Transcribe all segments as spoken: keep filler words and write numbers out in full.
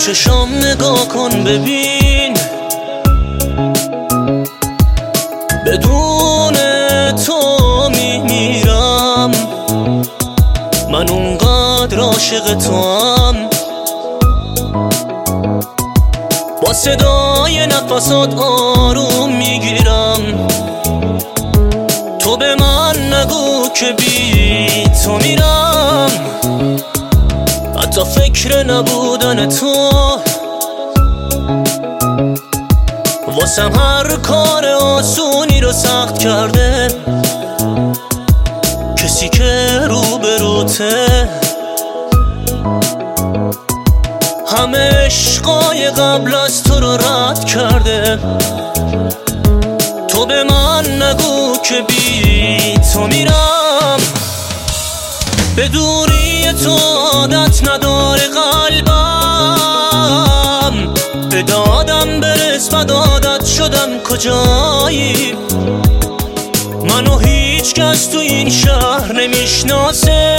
چشام نگاه کن ببین، بدون تو میمیرم. من اونقدر عاشق توام، با صدای نفسات آروم میگیرم. تو به من نگو که بی تو میرم، حتی فکر نبودن تو واسم هر کار آسونی رو سخت کرده. کسی که رو به روته همه عشقای قبل از تو رو رد کرده. تو به من نگو که بی تو میرم، به دوری تو عادت نداره قلبم. به دادم برس و عادت شدم کجایی؟ منو هیچ کس تو این شهر نمیشناسه.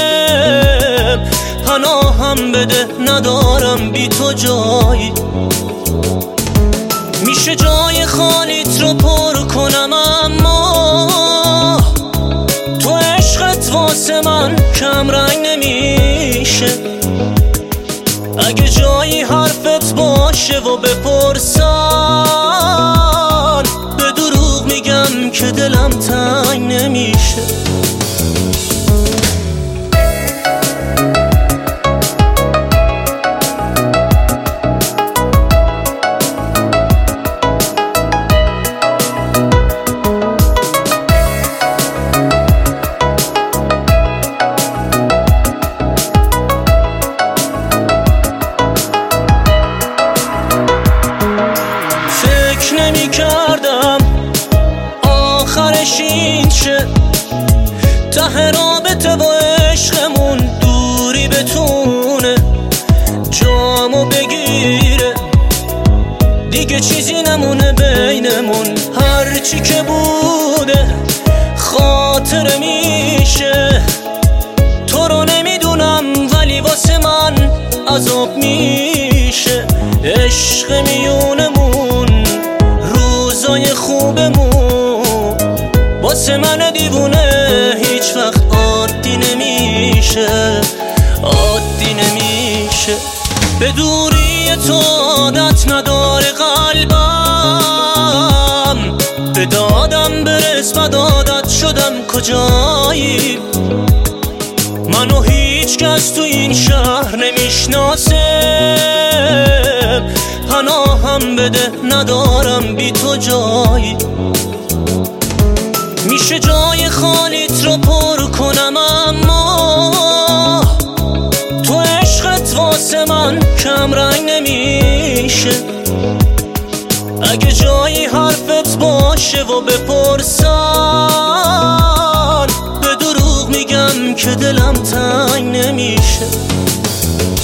پناهم بده ندارم بی تو جایی. میشه جای خالیت رو پر کنم، اما تو عشقت واسه من کم رنگ نمیشه. اگه جایی حرفت باشه و بپرسن، به دروغ میگم که دلم تنگ نمیشه. نمی کردم آخرش این شه، ته رابطه با عشقمون دوری بتونه جامو بگیره. دیگه چیزی نمونه بینمون، هرچی که بوده خاطره میشه. تو رو نمیدونم ولی واسه من عذاب میشه. عشق میونمون روزای خوبمون واسه من دیوونه هیچ وقت عادی نمیشه، عادی نمیشه. به دوری تو عادت نداره قلبم. به دادم برس و عادت شدم کجایی؟ منو هیچ کس تو این شهر نمیشناسه. پناهم بده ندارم بی تو جایی. میشه جای خالیت رو پر کنم، اما تو عشقت واسه من کم رنگ نمیشه. اگه جایی حرفت باشه و بپرسن، به دروغ میگم که دلم تنگ نمیشه.